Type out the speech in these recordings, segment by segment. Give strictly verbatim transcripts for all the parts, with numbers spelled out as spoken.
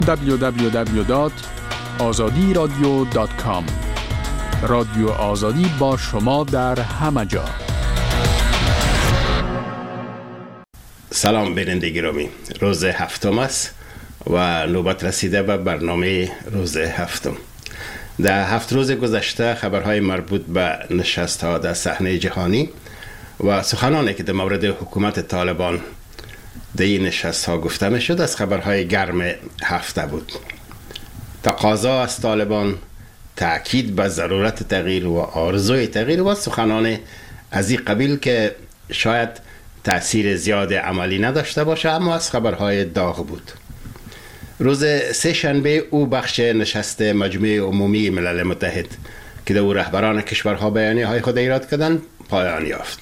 دبلیو دبلیو دبلیو دات آزادی رادیو دات کام. رادیو آزادی با شما در همه جا. سلام بیننده گرامی، روز هفتم است و نوبت رسیده به برنامه روز هفتم. در هفت روز گذشته خبرهای مربوط به نشست‌ها در صحنه جهانی و سخنانی که در مورد حکومت طالبان در این نشست‌ها گفته می‌شد از خبرهای گرم هفته بود. تقاضا از طالبان، تأکید به ضرورت تغییر و آرزوی تغییر و سخنان از این قبیل که شاید تأثیر زیاد عملی نداشته باشه، اما از خبرهای داغ بود. روز سه شنبه او بخش نشست مجمع عمومی ملل متحد که در او رهبران کشورها بیانیه های خود ایراد کردند پایان یافت.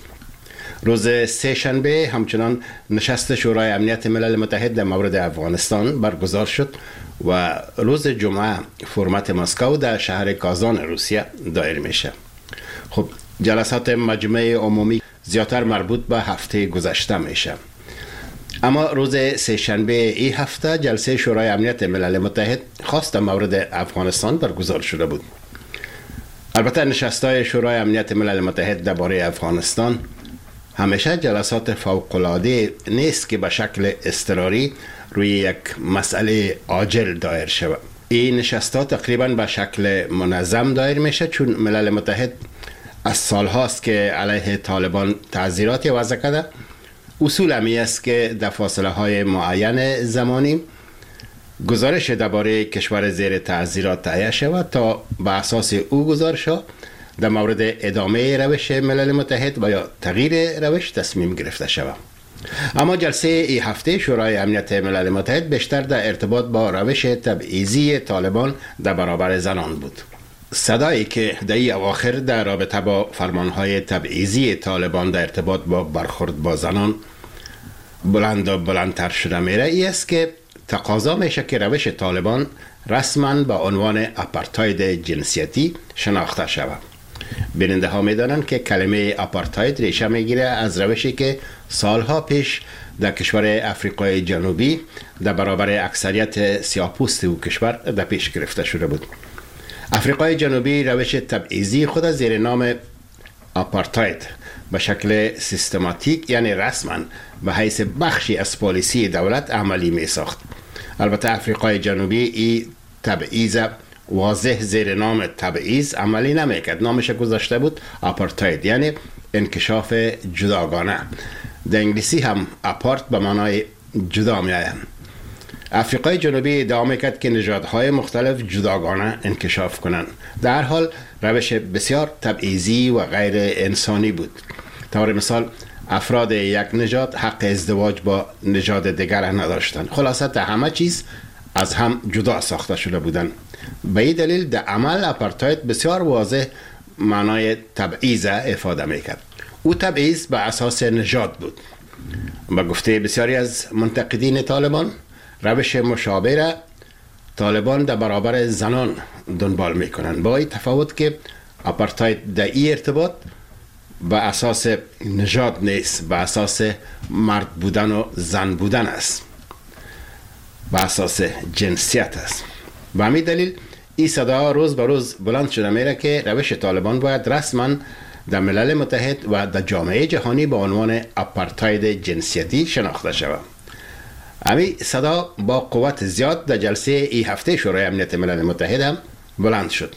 روز سه شنبه همچنان نشست شورای امنیت ملل متحد در مورد افغانستان برگزار شد و روز جمعه فرمت مسکو در شهر کازان روسیه دایر میشه. خب جلسات مجمع عمومی زیادتر مربوط به هفته گذشته میشه، اما روز سه شنبه این هفته جلسه شورای امنیت ملل متحد خاص در مورد افغانستان برگزار شده بود. البته نشست‌های شورای امنیت ملل متحد درباره افغانستان همیشه جلسات فوق‌العاده نیست که به شکل اضطراری روی یک مسئله عاجل دایر شود. این نشست‌ها تقریباً به شکل منظم دایر میشه، چون ملل متحد از سالهاست که علیه طالبان تعزیراتی وضع کرده. اصول همی است که در فاصله های معین زمانی گزارش درباره کشور زیر تعزیرات تهیه شود تا به اساس او گزارش‌ها در مورد ادامه روش ملل متحد و یا تغییر روش تصمیم گرفته شود. اما جلسه این هفته شورای امنیت ملل متحد بیشتر در ارتباط با روش تبعیضی طالبان در برابر زنان بود. صدایی که در این اواخر در رابطه با فرمانهای تبعیضی طالبان در ارتباط با برخورد با زنان بلند و بلندتر شده میره ای است که تقاضا میشه که روش طالبان رسما به عنوان آپارتاید جنسیتی شناخته شود. بیننده ها میدانند که کلمه آپارتاید ریشه میگیره از روشی که سالها پیش در کشور افریقای جنوبی در برابر اکثریت سیاه‌پوست او کشور در پیش گرفته شده بود. افریقای جنوبی روش تبعیضی خود زیر نام آپارتاید به شکل سیستماتیک، یعنی رسما به حیث بخشی از پالیسی دولت عملی می ساخت. البته افریقای جنوبی این تبعیض واضح زیر نام تبعیض عملی نمی کرد. نامش گذاشته بود آپارتاید، یعنی انکشاف جداگانه. در انگلیسی هم آپارت به معنای جدا می آید. افریقای جنوبی ادعا میکرد که نژادهای مختلف جداگانه انکشاف کنند. در حال روش بسیار تبعیضی و غیر انسانی بود. طور مثال افراد یک نژاد حق ازدواج با نژاد دیگر نداشتند. خلاصه تا همه چیز از هم جدا ساخته شده بودند. به این دلیل در عمل آپارتاید بسیار واضح معنای تبعیض افاده میکرد. او تبعیض به اساس نژاد بود. به گفته بسیاری از منتقدین طالبان، روش مشابه را طالبان در برابر زنان دنبال میکنند، با این تفاوت که آپارتاید در این ارتباط به اساس نژاد نیست، به اساس مرد بودن و زن بودن است، به اساس جنسیت است. به همین دلیل این صدا روز به روز بلند شده میره که روش طالبان باید رسما در ملل متحد و در جامعه جهانی به عنوان آپارتاید جنسیتی شناخته شود. امی صدا با قوت زیاد در جلسه ای هفته شورای امنیت ملل متحد هم بلند شد.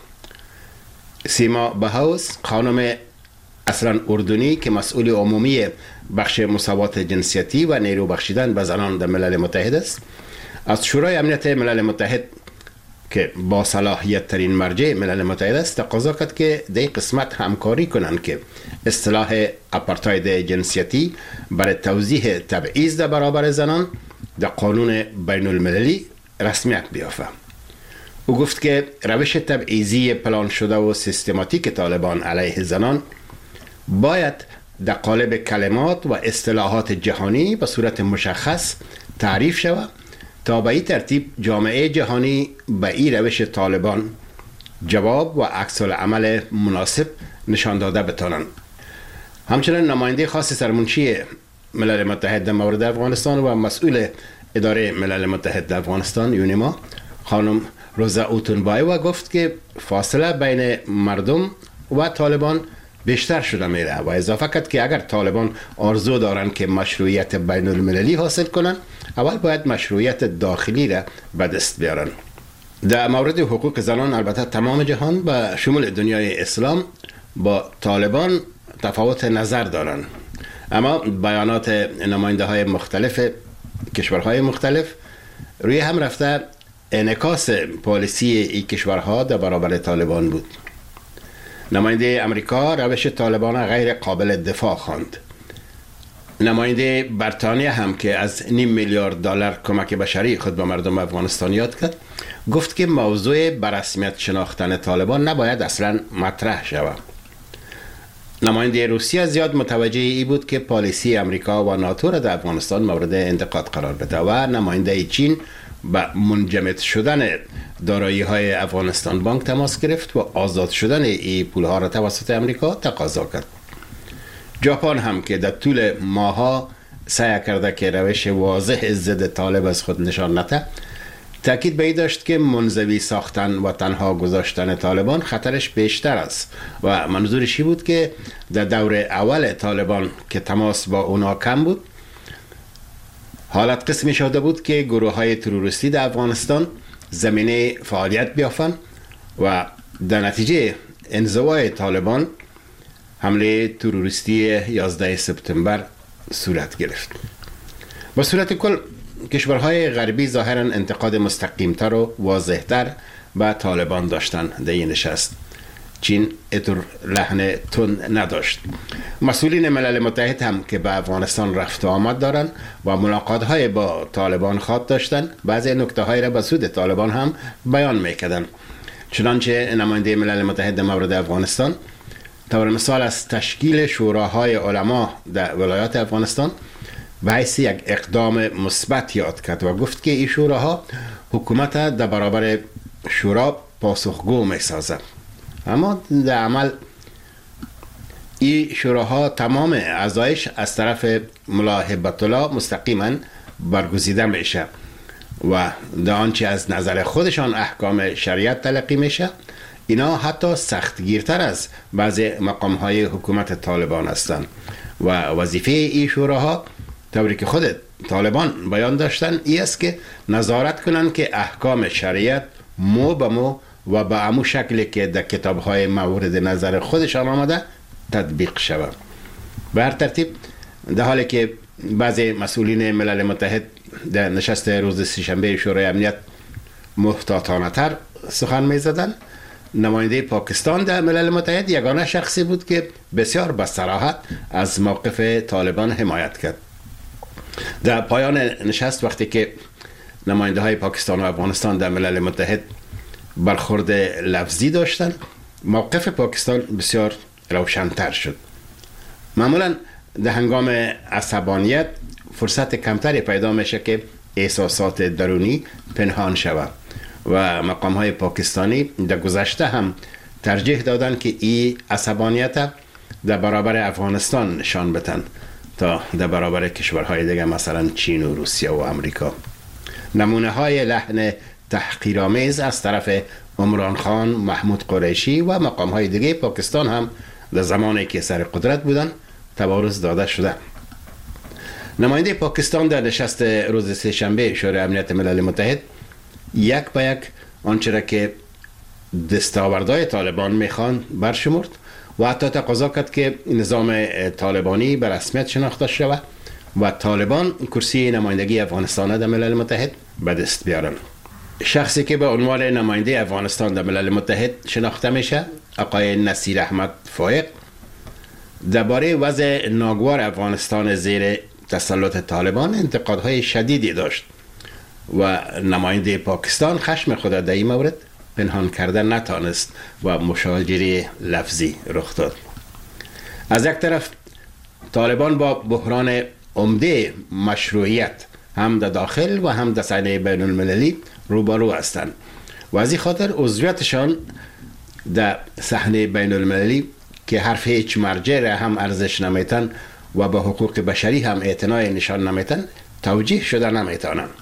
سیما بهاوس، خانم اصلا اردنی که مسئول عمومی بخش مساوات جنسیتی و نیرو بخشیدن به زنان در ملل متحد است، از شورای امنیت ملل متحد که با صلاحیت ترین مرجع ملل متحد است تقاضا کرد که در قسمت همکاری کنند که اصطلاح آپارتاید جنسیتی برای توضیح تبعیض در برابر زنان در قانون بین المللی رسمیت بیافته. او گفت که روش تبعیضی پلان شده و سیستماتیک طالبان علیه زنان باید در قالب کلمات و اصطلاحات جهانی به صورت مشخص تعریف شود تا به این ترتیب جامعه جهانی به این روش طالبان جواب و عکس العمل مناسب نشان داده بتوانند. همچنین نماینده خاص سرمنشی ملل متحد در مورد افغانستان و مسئول اداره ملل متحد در افغانستان یونیما خانم روزا اوتونبایوا گفت که فاصله بین مردم و طالبان بیشتر شده میره و اضافه کرد که اگر طالبان آرزو دارن که مشروعیت بین المللی حاصل کنن، اول باید مشروعیت داخلی را به دست بیارن. در مورد حقوق زنان البته تمام جهان به شمول دنیای اسلام با طالبان تفاوت نظر دارن، اما بیانات نماینده های مختلف کشورهای مختلف روی هم رفته انعکاس پالیسی این کشورها در برابر طالبان بود. نماینده امریکا روش طالبان غیر قابل دفاع خواند. نماینده بریتانیا هم که از نیم میلیارد دلار کمک بشری خود به مردم افغانستان یاد کرد، گفت که موضوع برسمیت شناختن طالبان نباید اصلا مطرح شود. نماینده روسیه زیاد متوجه ای بود که پالیسی امریکا و ناتو را در افغانستان مورد انتقاد قرار بده و نماینده چین به منجمد شدن دارایی های افغانستان بانک تماس گرفت و آزاد شدن این پول ها را توسط امریکا تقاضا کرد. ژاپن هم که در طول ماها سعی کرده که روش واضح ضد طالب از خود نشان نده، تاکید به این داشت که منزوی ساختن و تنها گذاشتن طالبان خطرش بیشتر است و منظورش بود که در دور اول طالبان که تماس با اونا کم بود، حالت قسمی شده بود که گروه های تروریستی در افغانستان زمینه فعالیت بیافن و در نتیجه انزوای طالبان حمله تروریستی یازده سپتامبر صورت گرفت. با صورت کل کشورهای غربی ظاهرا انتقاد مستقیمتر و واضحتر به طالبان داشتن در این نشست. چین اتر لحن تند نداشت. مسئولین ملل متحد هم که به افغانستان رفت و آمد دارن و ملاقات های با طالبان خواد داشتن، بعضی نکته های را به سود طالبان هم بیان میکردن. چنانچه نماینده ملل متحد مورد افغانستان طور مثال از تشکیل شوراهای علما در ولایات افغانستان به حیث یک اقدام مثبت یاد کرد و گفت که این شوراها حکومت در برابر شورا پاسخگو میسازد. اما در عمل این شوراها تمام اعضایش از طرف ملا هبت الله مستقیما برگزیده میشه و در آنچه از نظر خودشان احکام شریعت تلقی میشه، اینا حتی سختگیرتر از بعضی مقامهای حکومت طالبان هستند و وظیفه این شوراها طوری که خود طالبان بیان داشتن ای است که نظارت کنند که احکام شریعت مو به مو و به امو شکلی که در کتابهای مورد نظر خودشان آمده تطبیق شود. به هر ترتیب در حالی که بعضی مسئولین ملل متحد در نشست روز سه‌شنبه شورای امنیت محتاطانه تر سخن می زدن، نماینده پاکستان در ملل متحد یگانه شخصی بود که بسیار به صراحت از موقف طالبان حمایت کرد. در پایان نشست وقتی که نماینده های پاکستان و افغانستان در ملل متحد برخورد لفظی داشتن، موقف پاکستان بسیار روشن‌تر شد. معمولا در هنگام عصبانیت فرصت کمتری پیدا میشه که احساسات درونی پنهان شود و مقام های پاکستانی در گذشته هم ترجیح دادن که این عصبانیت در برابر افغانستان نشان بدن تا در برابر کشورهای دیگه مثلا چین و روسیه و امریکا. نمونه های لحن تحقیرآمیز از طرف عمران خان، محمود قریشی و مقام های دیگه پاکستان هم در زمانی که سر قدرت بودن تبارز داده شده. نماینده پاکستان در نشست روز سه‌شنبه شورای امنیت ملل متحد یک به یک آنچه را که دستاوردهای طالبان میخوان برشمرد و حتی تقاضا کرد که نظام طالبانی به رسمیت شناخته شود و طالبان کرسی نمایندگی افغانستان در ملل متحد به دست بیارن. شخصی که به عنوان نماینده افغانستان در ملل متحد شناخته میشه، آقای نصیر احمد فائق، درباره وضع ناگوار افغانستان زیر تسلط طالبان انتقادهای شدیدی داشت و نماینده پاکستان خشم خود در این مورد پنهان کردن نتانست و مشاجره لفظی رخ داد. از یک طرف طالبان با بحران عمده مشروعیت هم در داخل و هم در صحنه بین المللی روبرو هستند و از این خاطر عضویتشان در صحنه بین المللی که حرف هیچ مرجع را هم ارزش نمیتن و به حقوق بشری هم اعتنای نشان نمیتن توجیه شده نمیتانند.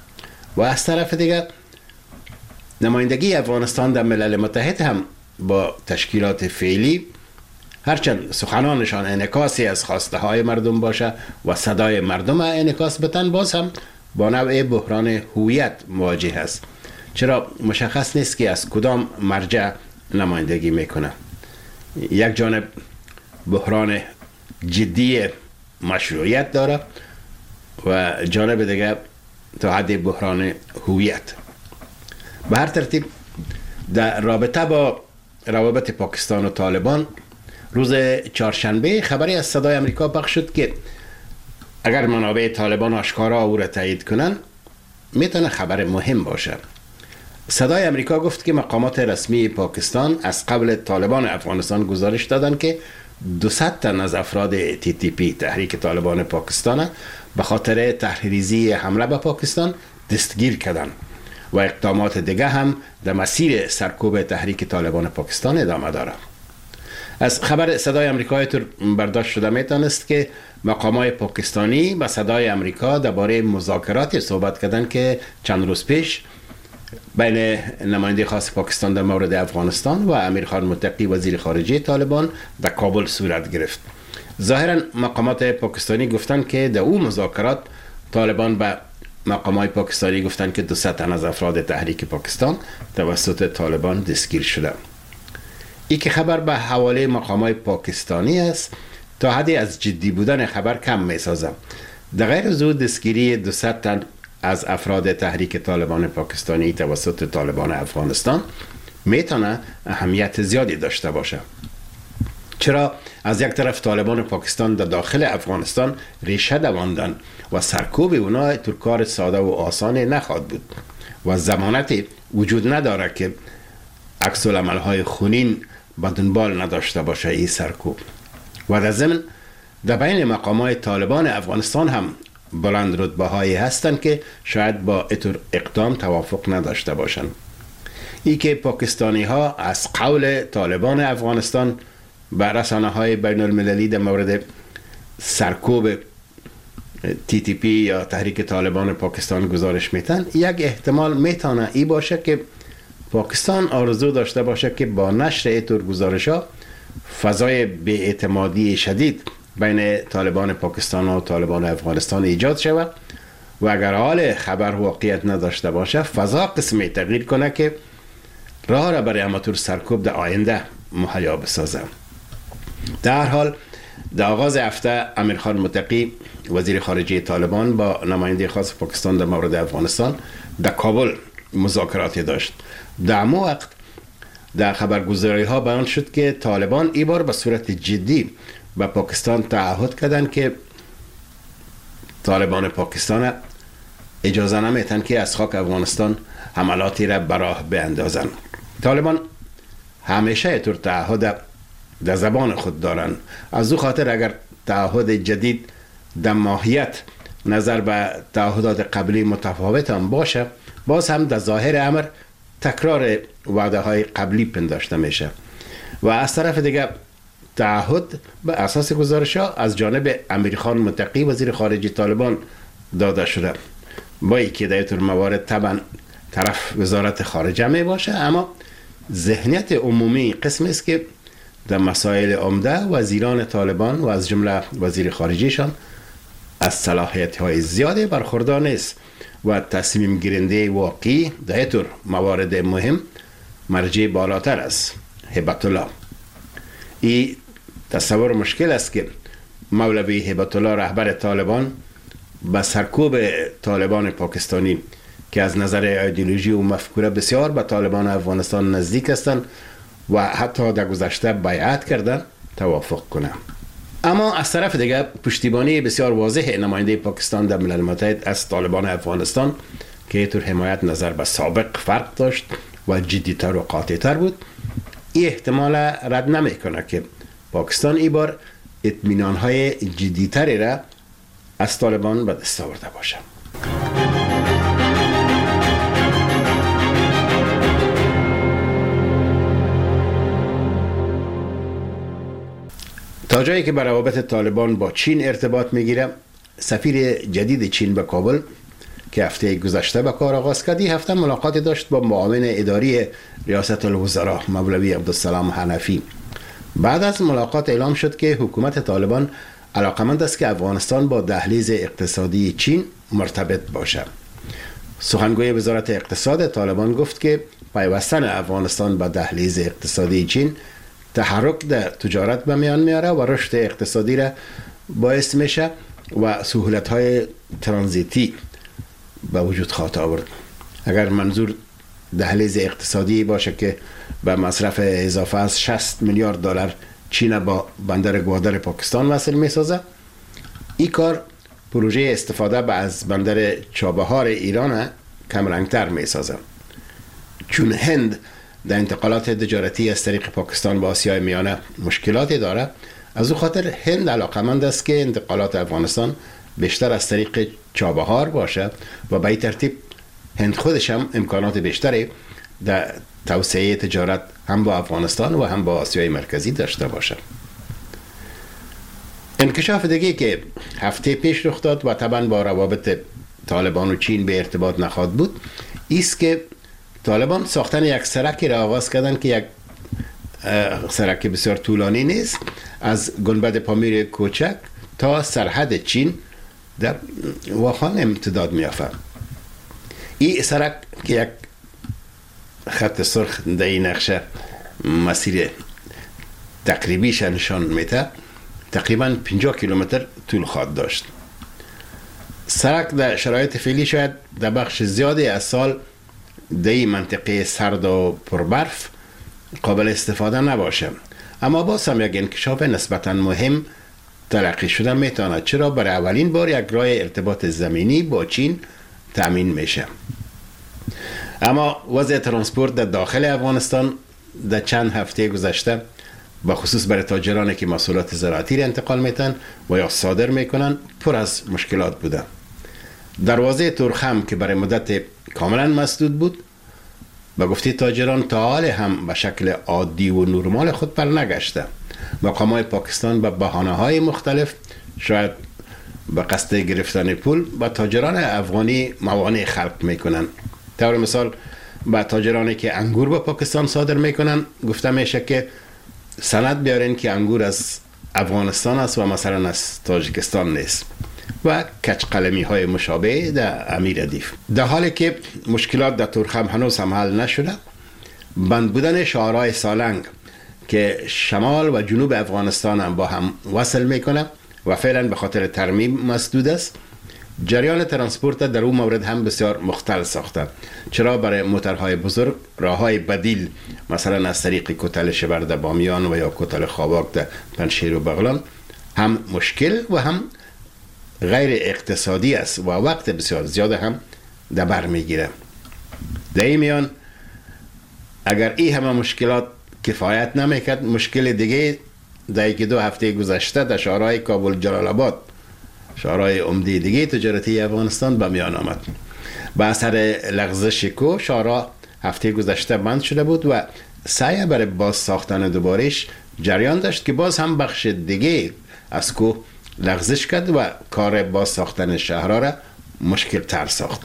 و از طرف دیگر نمایندگی افغانستان در ملل متحد هم با تشکیلات فعلی هرچند سخنانشان انعکاسی از خواسته های مردم باشه و صدای مردم انعکاس بتن، باز هم با نوع بحران هویت مواجه است، چرا مشخص نیست که از کدام مرجع نمایندگی میکنه. یک جانب بحران جدی مشروعیت داره و جانب دیگر تا حد بحران هویت. به هر ترتیب در رابطه با روابط پاکستان و طالبان روز چهارشنبه خبری از صدای امریکا پخش شد که اگر منابع طالبان آشکارا او را تایید کنن میتونه خبر مهم باشه. صدای امریکا گفت که مقامات رسمی پاکستان از قبل طالبان افغانستان گزارش دادن که دویست تن از افراد تی تی پی تحریک طالبان پاکستان به خاطر تحریزی حمله به پاکستان دستگیر کردن و اقدامات دیگه هم در مسیر سرکوب تحریک طالبان پاکستان ادامه داره. از خبر صدای امریکا طور برداشت شده میتونست که مقامات پاکستانی با صدای امریکا درباره مذاکرات صحبت کردن که چند روز پیش بین نماینده خاص پاکستان در مورد افغانستان و امیر خان متقی وزیر خارجه طالبان در کابل صورت گرفت. ظاهرا مقامات پاکستانی گفتن که در اون مذاکرات طالبان به مقامات پاکستانی گفتن که دویست تن از افراد تحریک پاکستان توسط طالبان دستگیر شده. ای که خبر به حواله مقامات پاکستانی است تا حدی از جدی بودن خبر کم می سازم. در غیر از او دستگیری دویست تن از افراد تحریک طالبان پاکستانی توسط طالبان افغانستان میتونه اهمیت زیادی داشته باشه، چرا از یک طرف طالبان پاکستان در داخل افغانستان ریشه دواندن و سرکوب اونا تو کار ساده و آسان نخواهد بود و ضمانتی وجود نداره که عکس العمل‌های خونین به دنبال نداشته باشه این سرکوب. و در ضمن در بین مقامات طالبان افغانستان هم بلند رتبه هایی هستند که شاید با اتر اقدام توافق نداشته باشند. ای که پاکستانی ها از قول طالبان افغانستان بر رسانه های بین المللی در مورد سرکوب تی تی پی یا تحریک طالبان پاکستان گزارش میتن، یک احتمال میتونه ای باشه که پاکستان آرزو داشته باشه که با نشر اتر گزارش ها فضای بی‌اعتمادی شدید بین طالبان پاکستان و طالبان افغانستان ایجاد شود و اگر حال خبر واقعیت نداشته باشه فضا قسمی تغییر کنه که راه را برای اماتور سرکوب در آینده مهیا بسازه. در حال در آغاز هفته امیر خان متقی وزیر خارجه طالبان با نماینده خاص پاکستان در مورد افغانستان در کابل مذاکراتی داشت. در همون وقت در خبرگزاری ها بیان شد که طالبان این بار به صورت جدی به پاکستان تعهد کردن که طالبان پاکستان اجازه نمیتن که از خاک افغانستان حملاتی را براه بیندازن. طالبان همیشه اینطور تعهد در زبان خود دارن، از او خاطر اگر تعهد جدید در ماهیت نظر به تعهدات قبلی متفاوت هم باشه، باز هم در ظاهر امر تکرار وعده های قبلی پنداشته میشه و از طرف دیگه تعهد به اساس گزارش ها از جانب امیر خان متقی وزیر خارجه طالبان داده شده، با اینکه در اینطور موارد طبعا طرف وزارت خارجه می باشه، اما ذهنیت عمومی قسم است که در مسائل عمده وزیران طالبان و از جمله وزیر خارجهشان از صلاحیت های زیاده برخوردار نیست و تصمیم گیرنده واقعی در اینطور موارد مهم مرجع بالاتر است، هیبت الله. این تصور مشکل است که مولوی هیبت الله رهبر طالبان به سرکوب طالبان پاکستانی که از نظر ایدئولوژی و مفکوره بسیار به طالبان افغانستان نزدیک هستند و حتی در گذشته بیعت کردن توافق کنه. اما از طرف دیگر پشتیبانی بسیار واضح نماینده پاکستان در ملل متحد از طالبان افغانستان که اینطور حمایت نظر به سابق فرق داشت و جدیتر و قاطعتر بود، این احتمال رد نمیکنه که پاکستان این بار اطمینان‌های جدیتری را از طالبان به دست آورده باشه. تا جایی که بر روابط طالبان با چین ارتباط میگیره، سفیر جدید چین به کابل که هفته گذشته به کار آغاز کرد. این هفته ملاقاتی داشت با معاون اداری ریاست الوزراء مولوی عبدالسلام حنفی. بعد از ملاقات اعلام شد که حکومت طالبان علاقمند است که افغانستان با دهلیز اقتصادی چین مرتبط باشد. سخنگوی وزارت اقتصاد طالبان گفت که پیوستن افغانستان با دهلیز اقتصادی چین تحرک در تجارت به میان میاره و رشد اقتصادی را باعث میشه و سهولت‌های ترانزیتی به وجود خواهد آورد. اگر منظور دهلیز اقتصادی باشه که به مصرف اضافه از شصت میلیارد دلار چین با بندر گوادر پاکستان وصل میسازه، این کار پروژه استفاده از بندر چابهار ایران کم رنگتر میسازه. چون هند در انتقالات تجارتی از طریق پاکستان به آسیای میانه مشکلاتی داره، از او خاطر هند علاقمند است که انتقالات افغانستان بیشتر از طریق چابهار باشه و به این ترتیب هند خودش هم امکانات بیشتری در توسعه تجارت هم با افغانستان و هم با آسیای مرکزی داشته باشه. انکشاف دیگه که هفته پیش رخ داد و طبعا با روابط طالبان و چین به ارتباط نخواهد بود، ایست که طالبان ساختن یک سرکی را آغاز کردن که یک سرک بسیار طولانی نیست، از گنبد پامیر کوچک تا سرحد چین در واخان امتداد میافته. این سرک که یک خط سرخ در این نقشه مسیر تقریبیش نشان میده، تقریبا پنجاه کیلومتر طول خواهد داشت. سرک در شرایط فعلی شاید در بخش زیادی از سال در این منطقه سرد و پربرف قابل استفاده نباشه، اما باز هم یک انکشاف نسبتا مهم تلقی شده میتواند، چرا برای اولین بار یک راه ارتباط زمینی با چین تأمین میشه. اما وضع ترانسپورت در داخل افغانستان در چند هفته گذشته به خصوص برای تاجرانی که محصولات زراعتی را انتقال میتن و یا صادر میکنن پر از مشکلات بوده. دروازه تورخم که برای مدت کاملا مسدود بود، به گفته تاجران تا حال هم به شکل عادی و نرمال خود پر نگشته. مقامات پاکستان به بهانه‌های مختلف، شاید به قصد گرفتن پول، به تاجران افغانی موانع خلق میکنن. طور مثال به تاجرانی که انگور به پاکستان صادر میکنن گفته میشه که سند بیارین که انگور از افغانستان است و مثلا از تاجیکستان نیست و کج قلمی های مشابه در امیر ردیف. در حالی که مشکلات در تورخم هنوز هم حل نشده، بند بودن شاهراه سالنگ که شمال و جنوب افغانستان هم با هم وصل میکنه و فعلا به خاطر ترمیم مسدود است، جریان ترانسپورت در اون مورد هم بسیار مختل ساخته، چرا برای موترهای بزرگ راههای بدیل مثلا از طریق کتل شبر در بامیان و یا کتل خواباک در پنشیر و بغلان هم مشکل و هم غیر اقتصادی است و وقت بسیار زیاد هم در بر میگیره. در این میان اگر این همه مشکلات کفایت نمیکرد، مشکل دیگه در یک دو هفته گذشته در شهرهای کابل جلال آباد، شهرهای عمده دیگه تجارتی افغانستان به میان آمد. با اثر لغزش کو شهرها هفته گذشته بند شده بود و سعی برای باز ساختن دوبارش جریان داشت که باز هم بخش دیگه از کو لغزش کرد و کار باز ساختن شهرها را مشکل تر ساخت.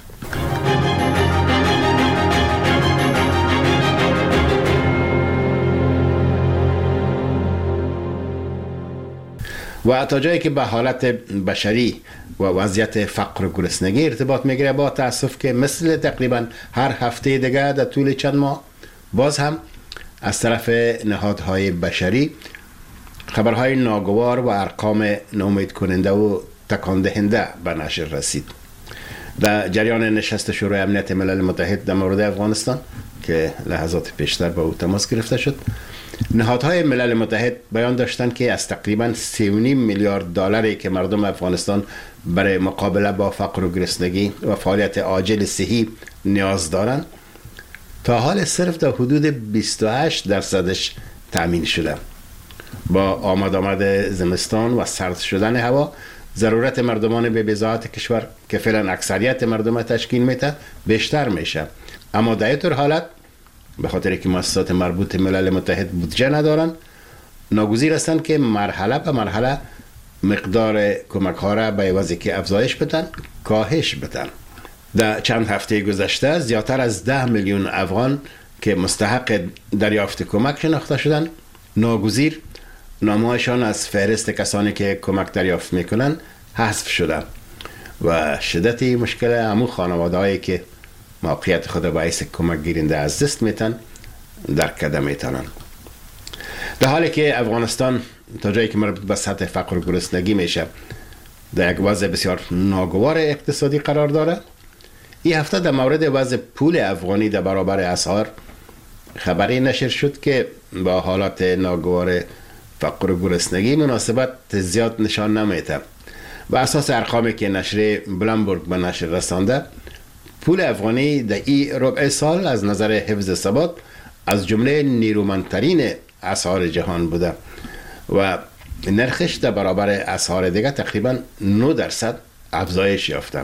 و تا جایی که به حالت بشری و وضعیت فقر و گرسنگی ارتباط میگیره، با تاسف که مثل تقریبا هر هفته دیگه در طول چند ماه باز هم از طرف نهادهای بشری خبرهای ناگوار و ارقام ناامید کننده و تکان دهنده به نشر رسید. در جریان نشست شورای امنیت ملل متحد در مورد افغانستان که لحظات پیشتر با او تماس گرفته شد، نهادهای ملل متحد بیان داشتند که از تقریبا سه و نیم میلیارد دلاری که مردم افغانستان برای مقابله با فقر و گرسنگی و فعالیت عاجل صحی نیاز دارند، تا حال صرف در حدود بیست و هشت درصدش تأمین شده. با آمد آمد زمستان و سرد شدن هوا، ضرورت مردمان به بضاعت کشور که فعلا اکثریت مردم تشکیل میده بیشتر میشه. اما در این حالت به خاطر که مؤسسات مربوط ملل متحد بودجه ندارن، ناگزیر هستند که مرحله به مرحله مقدار کمک ها را به عوضی که افزایش بدن کاهش بدن. در چند هفته گذشته زیادتر از ده میلیون افغان که مستحق دریافت کمک شناخته شدند، ناگزیر نامه‌هایشان از فهرست کسانی که کمک دریافت میکنند حذف شده و شدت مشکل همون خانواده‌هایی که موقعیت خود باعث کمک گیرنده از دست میتن در کده میتونن. در حالی که افغانستان تا جایی که مربوط به سطح فقر و گرسنگی میشه در یک وضع بسیار ناگوار اقتصادی قرار داره، این هفته در مورد وضع پول افغانی در برابر اسعار خبری نشر شد که با حالات ناگوار فقر و گرسنگی مناسبت زیاد نشان نمیده. و اساس ارقامی که نشر بلومبرگ به نشر رسانده، پول افغانی در این ربع سال از نظر حفظ ثبات از جمله نیرومندترین اسعار جهان بوده و نرخش در برابر اسعار دیگه تقریبا نه درصد افزایش یافته.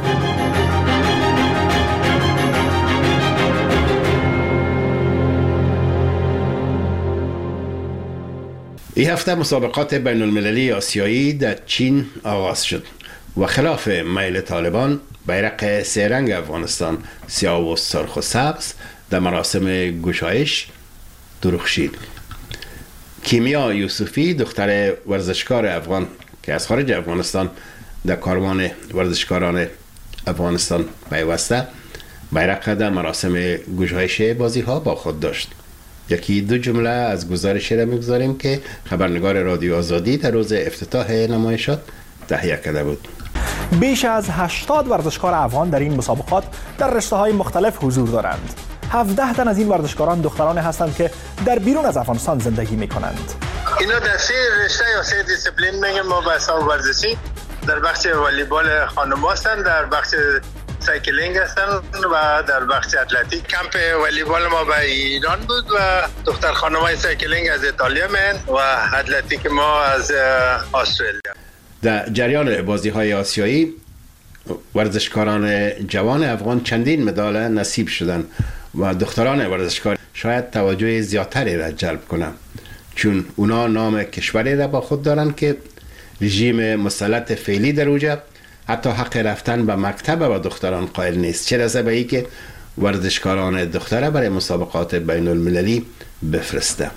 این هفته مسابقات بین المللی آسیایی در چین آغاز شد و خلاف میل طالبان بیرق سه رنگ افغانستان، سیاه و سرخ و سبز، در مراسم گشایش درخشید. کیمیا یوسفی، دختر ورزشکار افغان که از خارج افغانستان در کاروان ورزشکاران افغانستان پیوسته، بیرق در مراسم گشایش بازی ها با خود داشت. یکی دو جمله از گزارشی را میگذاریم که خبرنگار رادیو آزادی در روز افتتاح نمایشات تهیه کرده بود. بیش از هشتاد ورزشکار افغان در این مسابقات در رشته‌های مختلف حضور دارند. هفده تن از این ورزشکاران دخترانی هستند که در بیرون از افغانستان زندگی می‌کنند. اینا در سه رشته یا سه دیسیپلین میگم ما به حساب ورزشی، در بخش والیبال خانم‌ها هستند، در بخش سایکلینگ هستن و در بخش اتلتیک. کمپ والیبال ما به ایران بود و دختر خانم‌های سایکلینگ از ایتالیا من و اتلتیک ما از استرالیا. در جریان بازی‌های آسیایی ورزشکاران جوان افغان چندین مدال نصیب شدند و دختران ورزشکار شاید توجه زیادتری را جلب کنند، چون اونا نام کشوری را با خود دارند که رژیم مسلط فعلی در اوجه حتی حق رفتن به مکتب و دختران قائل نیست، چه رسه به ای که ورزشکاران دختره برای مسابقات بین المللی بفرسته.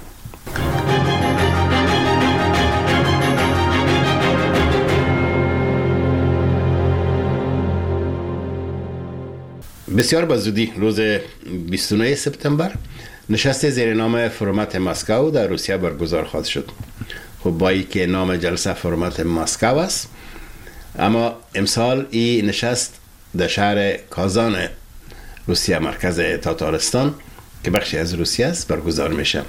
بسیار به زودی روز بیست و نه سپتامبر نشست زیر نام فرمت مسکو در روسیه برگزار خواهد شد. خب با ای که نام جلسه فرمت مسکو است، اما امسال این نشست در شهر کازان روسیه، مرکز تاتارستان که بخشی از روسیه است، برگزار میشه.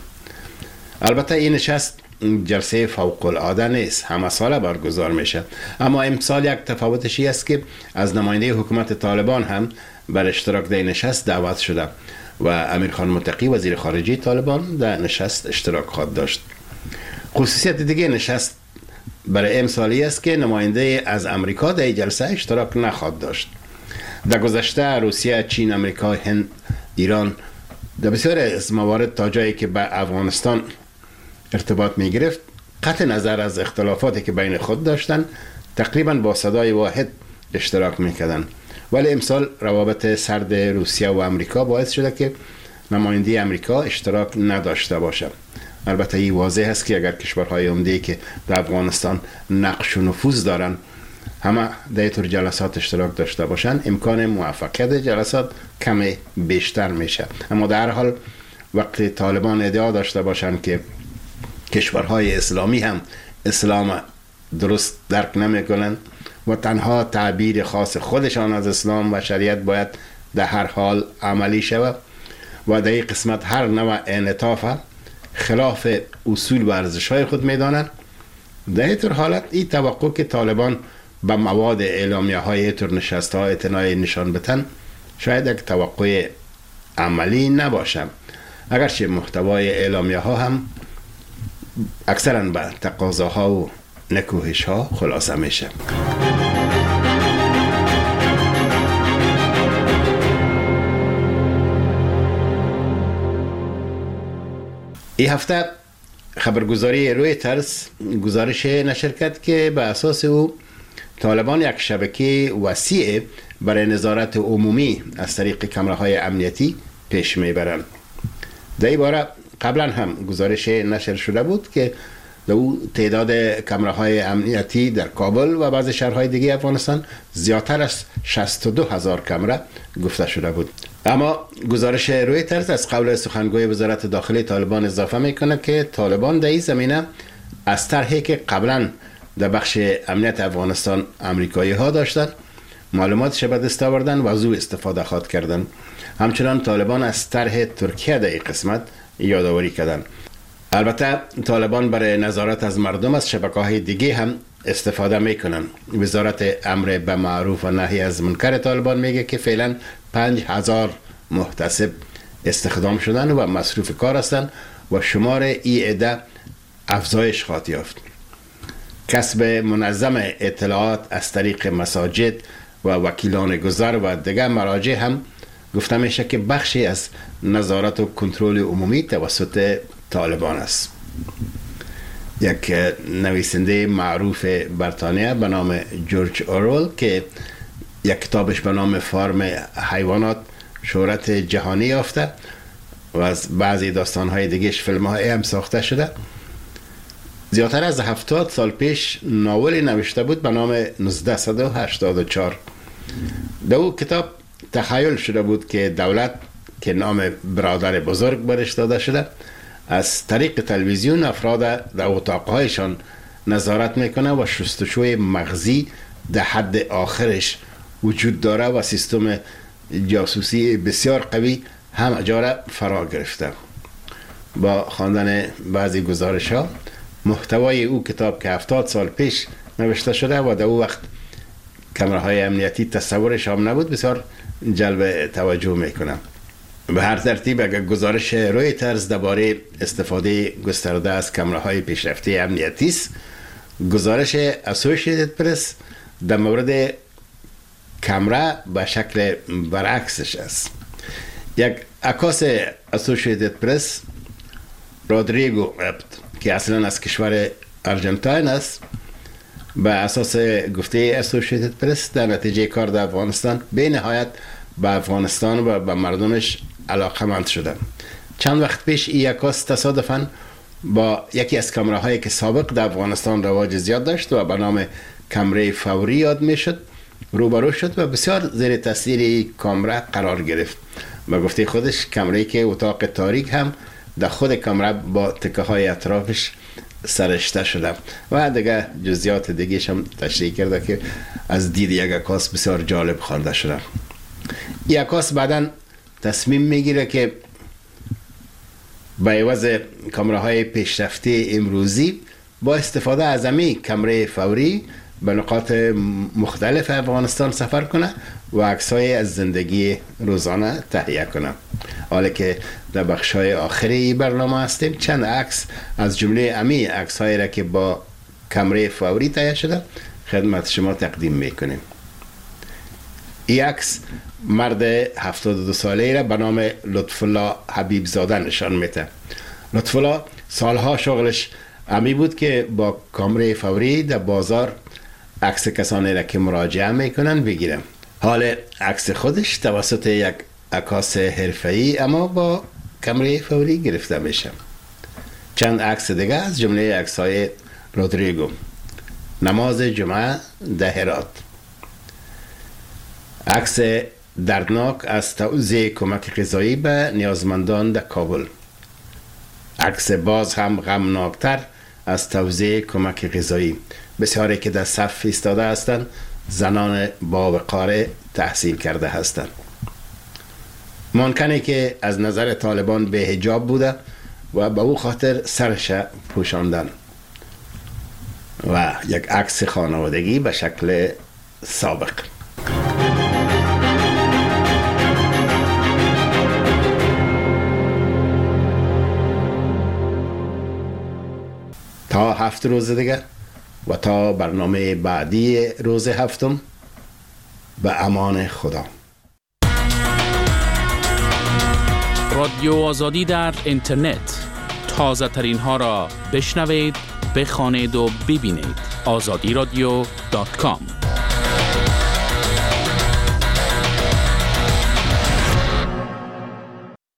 البته این نشست جلسه فوق العاده نیست، همه ساله برگزار میشه، اما امسال یک تفاوتش است که از نماینده حکومت طالبان هم بر اشتراک در نشست دعوت شده و امیر خان متقی وزیر خارجه طالبان در نشست اشتراک خواهد داشت. خصوصیت دیگه نشست برای امسالی است که نماینده از امریکا در جلسه اشتراک نخواهد داشت. در گذشته روسیه، چین، امریکا، هند، ایران در بسیار از موارد تا جایی که به افغانستان ارتباط می گرفت، قطع نظر از اختلافاتی که بین خود داشتن، تقریبا با صدای واحد اشتراک می کردن. ولی امسال روابط سرد روسیه و امریکا باعث شده که نماینده امریکا اشتراک نداشته باشه. البته این واضح است که اگر کشورهای عمده‌ای که در افغانستان نقش و نفوذ دارن همه در طور جلسات اشتراک داشته باشن، امکان موفقیت جلسات کمی بیشتر میشه. اما در حال وقتی طالبان ادعا داشته باشن که کشورهای اسلامی هم اسلام درست درک نمیکنن و تنها تعبیر خاص خودشان از اسلام و شریعت باید در هر حال عملی شود و در این قسمت هر نوع انعطاف خلاف اصول و ارزش‌های خود می‌دانند، در این طور حالت این توقع که طالبان به مواد اعلامیه‌های طور نشست‌ها اعتنای نشان بدن شاید یک توقع عملی نباشه، اگرچه محتوای اعلامیه‌ها هم اکثراً به تقاضاها و نکوهش‌ها خلاصه میشه. این هفته خبرگزاری رویترز گزارش نشر کرد که به اساس او طالبان یک شبکه وسیع برای نظارت عمومی از طریق کامراهای امنیتی پیش میبرند. در این باره قبلا هم گزارش نشر شده بود که در او تعداد کامراهای امنیتی در کابل و بعضی شهرهای دیگه افغانستان زیادتر از شصت و دو هزار کامرا گفته شده بود. اما گزارش رویترز از قول سخنگوی وزارت داخلی طالبان اضافه میکنه که طالبان در این زمینه از طرحی که قبلا در بخش امنیت افغانستان امریکایی ها داشتن معلوماتش به دست آوردن و از او استفاده خواد کردن. همچنان طالبان از طرح ترکیه در این قسمت یادآوری کردن. البته طالبان برای نظارت از مردم از شبکه‌های دیگه هم استفاده میکنن. وزارت امر به معروف و نهی از منکر طالبان میگه که فعلا پنج هزار محتسب استخدام شدن و مصروف کار هستند و شمار ای عده افزایش خواهد یافت. کسب منظم اطلاعات از طریق مساجد و وکیلان گذر و دیگر مراجع هم گفته میشه که بخشی از نظارت و کنترل عمومی توسط طالبان است. یک نویسنده معروف بریتانیا به نام جورج اورول که یک کتابش به نام فارم حیوانات شهرت جهانی یافته و از بعضی داستانهای دیگهش فیلم‌های هم ساخته شده، زیادتر از هفتاد سال پیش ناولی نوشته بود به نام نوزده هشتاد و چهار. در او کتاب تخیل شده بود که دولت که نام برادر بزرگ برش داده شده از طریق تلویزیون افراد در اتاقهایشان نظارت میکنه و شستشوی مغزی در حد آخرش وجود داره و سیستم جاسوسی بسیار قوی هم اجاره فرا گرفته. با خواندن بعضی گزارش ها محتوای او کتاب که هفتاد سال پیش نوشته شده و در او وقت کامراهای امنیتی تصورش هم نبود بسیار جلب توجه میکنه. به هر ترتیب اگر گزارش رویترز درباره استفاده گسترده از کامراهای پیشرفته امنیتی است، گزارش اسوسییتد پرس در مورد کامرا به شکل برعکسش است. یک عکاس اسوسییتد پرس رودریگو که اصلا از کشور ارژانتین است، به اساس گفته اسوسییتد پرس در نتیجه کار در افغانستان به نهایت به افغانستان و به مردمش علاقمند شدن. چند وقت پیش این عکاس تصادفاً با یکی از کامراهایی که سابق در افغانستان رواج زیاد داشت و به نام کامرای فوری یاد میشد روبرو شد و بسیار زیر تاثیر کامرا قرار گرفت. و گفته خودش کامرایی که اتاق تاریک هم در خود کامرا با تکه های اطرافش سرشته شده و دیگه جزئیات دیگه هم تشریح کرده که از دید یک عکاس بسیار جالب خوانده شده. این عکاس بعداً تصمیم میگیره که با عوض کامراهای پیشرفته امروزی با استفاده از همین کامرای فوری به نقاط مختلف افغانستان سفر کنه و عکس‌های از زندگی روزانه تهیه کنه. حالا که در بخش‌های آخری برنامه هستیم چند عکس از جمله امی عکس‌هایی را که با کامرای فوری تهیه شده خدمت شما تقدیم میکنیم. این عکس مرد هفتاد و دو ساله را به نام لطف الله حبیب زاده نشان میده. لطف الله سالها شغلش امی بود که با کامرای فوری در بازار عکس کسانی را که مراجعه میکنن بگیرم. حال عکس خودش توسط یک عکاس حرفه‌ای اما با کامرای فوری گرفته میشه. چند عکس دیگه از جمله عکس‌های رودریگو. نماز جمعه در هرات. عکس دردناک از توزیع کمک غذایی به نیازمندان در کابل. عکس باز هم غمناکتر از توزیع کمک غذایی. بسیاری که در صف ایستاده هستند زنان با وقار تحصیل کرده هستند. ممکنه که از نظر طالبان به حجاب بوده و به او خاطر سرش پوشاندن و یک عکس خانوادگی به شکل سابق. تا هفت روز دیگه و تا برنامه بعدی روز هفتم، به امان خدا. رادیو آزادی در اینترنت، تازه ترین ها را بشنوید، بخوانید و ببینید. آزادی رادیو دات کام